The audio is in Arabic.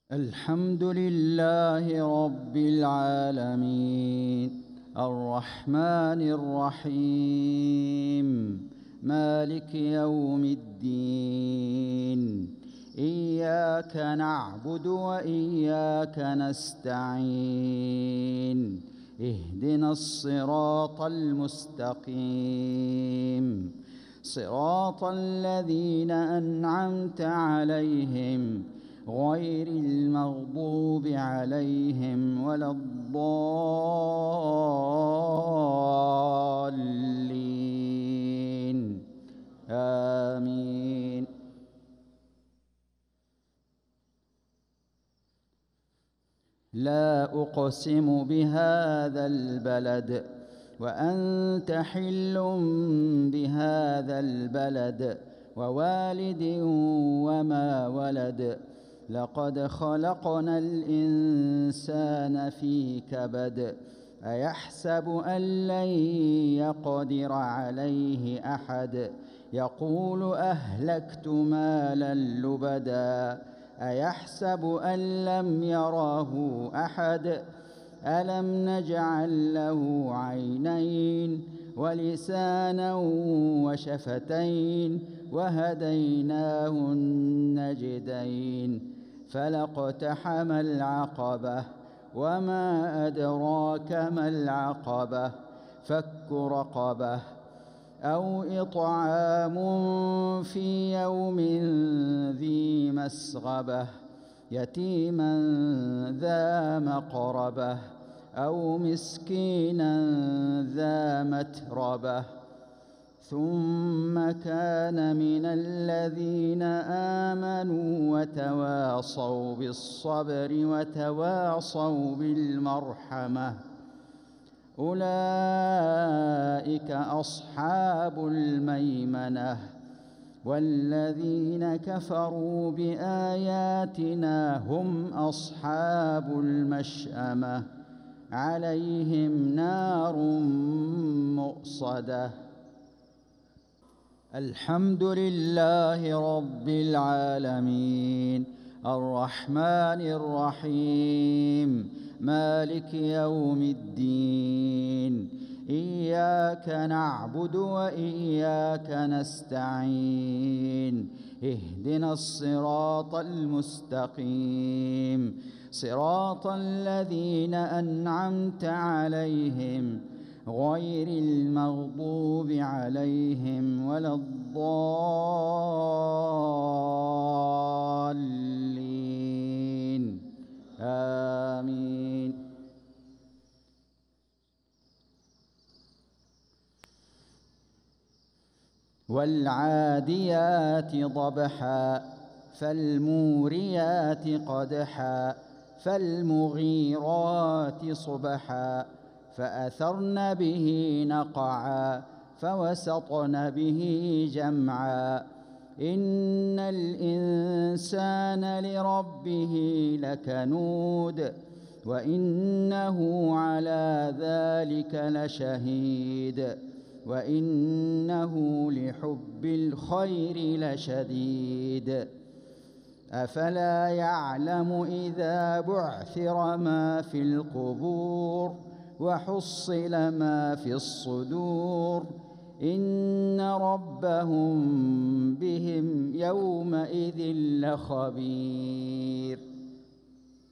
الحمد لله رب العالمين الرحمن الرحيم مالك يوم الدين إياك نعبد وإياك نستعين اهدنا الصراط المستقيم صراط الذين أنعمت عليهم غير المغضوب عليهم ولا الضالين آمين. لا أقسم بهذا البلد وأنت حل بهذا البلد ووالد وما ولد لقد خلقنا الإنسان في كبد أيحسب أن لن يقدر عليه أحد يقول أهلكت مالا لبدا أيحسب أن لم يره أحد ألم نجعل له عينين ولسانا وشفتين وهديناه النجدين فلاقتحم العقبة وما أدراك ما العقبة فك رقبة أو إطعام في يوم ذي مسغبة يتيما ذا مقربة أو مسكينا ذا متربة ثم كان من الذين آمنوا وتواصوا بالصبر وتواصوا بالمرحمة أولئك أصحاب الميمنة والذين كفروا بآياتنا هم أصحاب المشأمة عليهم نار مؤصدة. الحمد لله رب العالمين الرحمن الرحيم مالك يوم الدين إياك نعبد وإياك نستعين اهدنا الصراط المستقيم صراط الذين أنعمت عليهم غير المغضوب عليهم ولا الضالين آمين. والعاديات ضبحا فالموريات قدحا فالمغيرات صبحا فأثرن به نقعا فوسطن به جمعا إن الإنسان لربه لكنود وإنه على ذلك لشهيد وإنه لحب الخير لشديد أفلا يعلم إذا بعثر ما في القبور وحصل ما في الصدور إن ربهم بهم يومئذ لخبير.